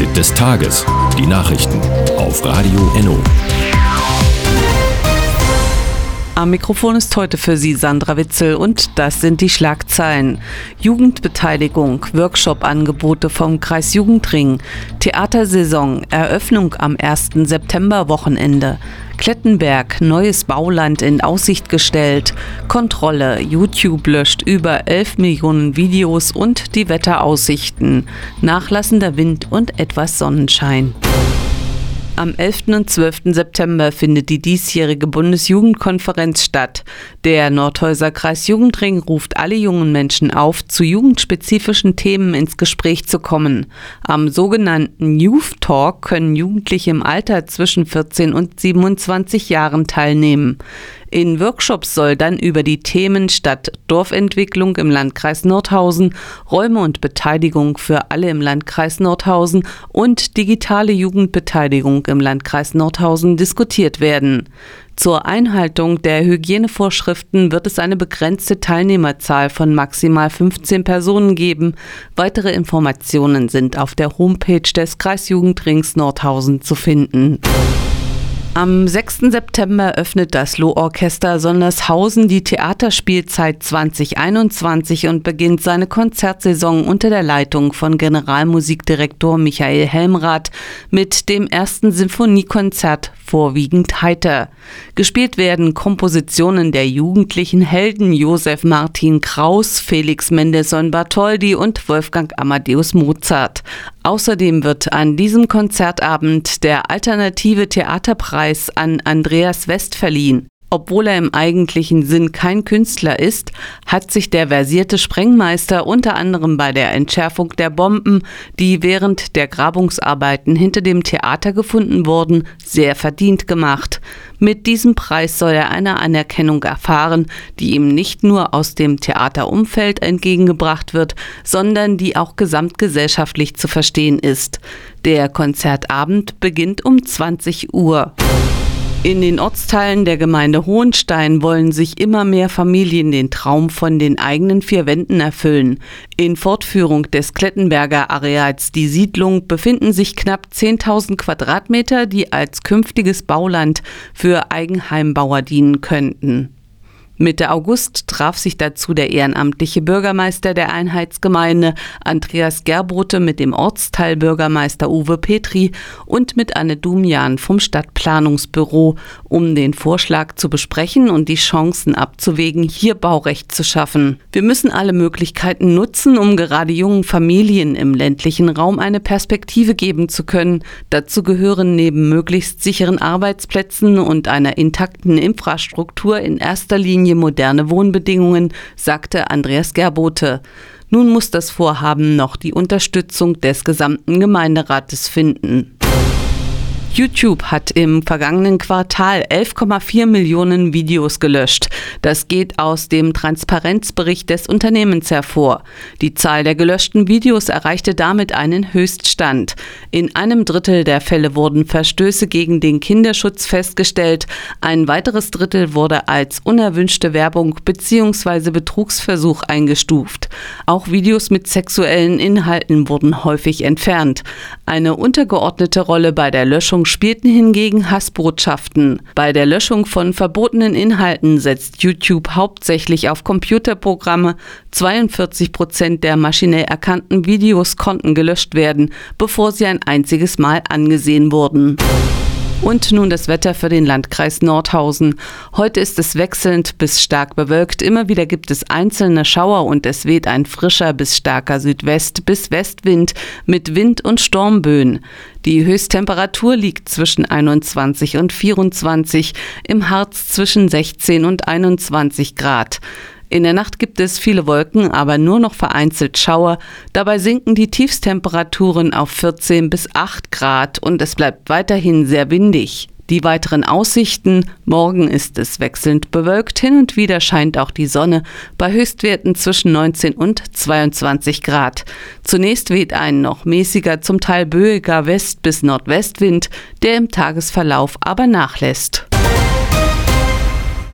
Fazit des Tages. Die Nachrichten auf Radio Enno. Am Mikrofon ist heute für Sie Sandra Witzel und das sind die Schlagzeilen. Jugendbeteiligung, Workshop-Angebote vom Kreis Jugendring, Theatersaison, Eröffnung am 1. September-Wochenende, Klettenberg, neues Bauland in Aussicht gestellt, Kontrolle, YouTube löscht über 11 Millionen Videos und die Wetteraussichten, nachlassender Wind und etwas Sonnenschein. Am 11. und 12. September findet die diesjährige Bundesjugendkonferenz statt. Der Nordhäuser Kreis Jugendring ruft alle jungen Menschen auf, zu jugendspezifischen Themen ins Gespräch zu kommen. Am sogenannten Youth Talk können Jugendliche im Alter zwischen 14 und 27 Jahren teilnehmen. In Workshops soll dann über die Themen Stadt-Dorfentwicklung im Landkreis Nordhausen, Räume und Beteiligung für alle im Landkreis Nordhausen und digitale Jugendbeteiligung im Landkreis Nordhausen diskutiert werden. Zur Einhaltung der Hygienevorschriften wird es eine begrenzte Teilnehmerzahl von maximal 15 Personen geben. Weitere Informationen sind auf der Homepage des Kreisjugendrings Nordhausen zu finden. Am 6. September öffnet das Lohorchester Sondershausen die Theaterspielzeit 2021 und beginnt seine Konzertsaison unter der Leitung von Generalmusikdirektor Michael Helmrath mit dem ersten Sinfoniekonzert vorwiegend heiter. Gespielt werden Kompositionen der jugendlichen Helden Josef Martin Kraus, Felix Mendelssohn Bartholdy und Wolfgang Amadeus Mozart. Außerdem wird an diesem Konzertabend der Alternative Theaterpreis an Andreas West verliehen. Obwohl er im eigentlichen Sinn kein Künstler ist, hat sich der versierte Sprengmeister unter anderem bei der Entschärfung der Bomben, die während der Grabungsarbeiten hinter dem Theater gefunden wurden, sehr verdient gemacht. Mit diesem Preis soll er eine Anerkennung erfahren, die ihm nicht nur aus dem Theaterumfeld entgegengebracht wird, sondern die auch gesamtgesellschaftlich zu verstehen ist. Der Konzertabend beginnt um 20 Uhr. In den Ortsteilen der Gemeinde Hohenstein wollen sich immer mehr Familien den Traum von den eigenen vier Wänden erfüllen. In Fortführung des Klettenberger Areals Die Siedlung befinden sich knapp 10.000 Quadratmeter, die als künftiges Bauland für Eigenheimbauer dienen könnten. Mitte August traf sich dazu der ehrenamtliche Bürgermeister der Einheitsgemeinde Andreas Gerbote mit dem Ortsteilbürgermeister Uwe Petri und mit Anne Dumian vom Stadtplanungsbüro, um den Vorschlag zu besprechen und die Chancen abzuwägen, hier Baurecht zu schaffen. Wir müssen alle Möglichkeiten nutzen, um gerade jungen Familien im ländlichen Raum eine Perspektive geben zu können. Dazu gehören neben möglichst sicheren Arbeitsplätzen und einer intakten Infrastruktur in erster Linie moderne Wohnbedingungen, sagte Andreas Gerbote. Nun muss das Vorhaben noch die Unterstützung des gesamten Gemeinderates finden. YouTube hat im vergangenen Quartal 11,4 Millionen Videos gelöscht. Das geht aus dem Transparenzbericht des Unternehmens hervor. Die Zahl der gelöschten Videos erreichte damit einen Höchststand. In einem Drittel der Fälle wurden Verstöße gegen den Kinderschutz festgestellt. Ein weiteres Drittel wurde als unerwünschte Werbung bzw. Betrugsversuch eingestuft. Auch Videos mit sexuellen Inhalten wurden häufig entfernt. Eine untergeordnete Rolle bei der Löschung spielten hingegen Hassbotschaften. Bei der Löschung von verbotenen Inhalten setzt YouTube hauptsächlich auf Computerprogramme. 42% der maschinell erkannten Videos konnten gelöscht werden, bevor sie ein einziges Mal angesehen wurden. Und nun das Wetter für den Landkreis Nordhausen. Heute ist es wechselnd bis stark bewölkt. Immer wieder gibt es einzelne Schauer und es weht ein frischer bis starker Südwest- bis Westwind mit Wind- und Sturmböen. Die Höchsttemperatur liegt zwischen 21 und 24, im Harz zwischen 16 und 21 Grad. In der Nacht gibt es viele Wolken, aber nur noch vereinzelt Schauer. Dabei sinken die Tiefstemperaturen auf 14 bis 8 Grad und es bleibt weiterhin sehr windig. Die weiteren Aussichten: Morgen ist es wechselnd bewölkt, hin und wieder scheint auch die Sonne, bei Höchstwerten zwischen 19 und 22 Grad. Zunächst weht ein noch mäßiger, zum Teil böiger West- bis Nordwestwind, der im Tagesverlauf aber nachlässt.